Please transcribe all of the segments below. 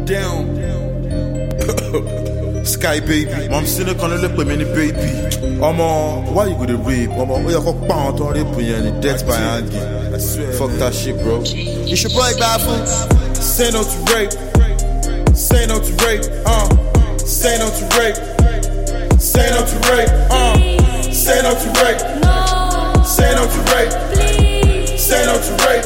Damn. Sky baby. Mom still gonna look at me baby. Why you gonna rape? Why you gonna pound on rape and death by hanging? Fuck that shit, bro. It's your boy Bafu. Say no to rape. Say no to rape. Say no to rape. Say no to rape. Say no to rape. Say no to rape. Say no to rape.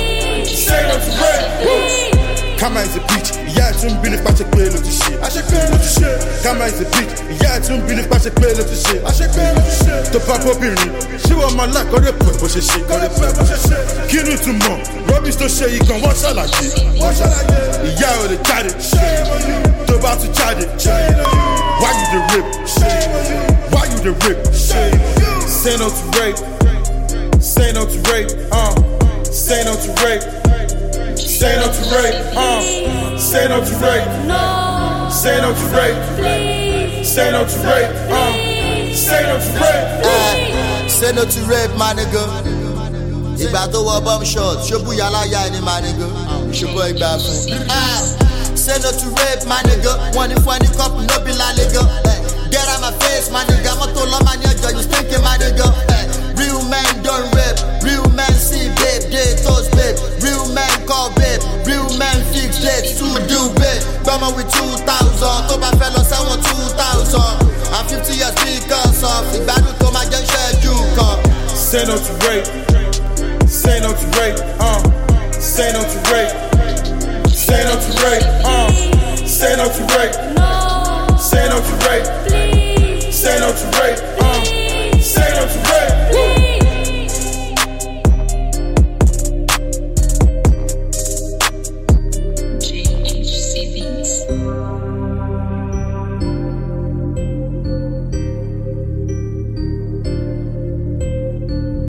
Say no to rape. Kama is a bitch, yeah, tu me bine face play le shit. I should play le shit. Kama is a bitch, yeah, tu me bine face play le shit. I should play le shit. To pas pour birni, she want my life, got the put for shit, got the put for shit. Kill you tomorrow, rubbish to share, you can watch all like it. Watch all like it. Yeah, the chat it. Shame on you. To about to chat it. Shame on you. Why you the rip? Shame on you. Why you the rip? Shame on you. Say no to rape. Say no to rape. Say no to rape. Say no to rape, say no to rape, say no to rape, say no to rape, say no to rape, say no to rape, my nigga. Ìgbà tó wọ bomb shot, ṣubú yàrá yá ni my nigga. Ṣubú ìgbà fún. Say no to rape, my nigga. One if one cup, no be la nigga. Get out my face, my nigga. Mọ́tò lọ́mọ ní ọjọ́, you stinking, my nigga. Real men don't rape, real men see babe, they toast babe. Real men call babe, real men fix dates to do babe. Come with 2,000, top a fellow someone 2,000. I'm 50 years because of the battle to my young schedule come. Say no to rape, say no to rape, say no to rape, say no to rape, say no to rape, say no to rape, say no to rape, say no to rape. GHC Beats.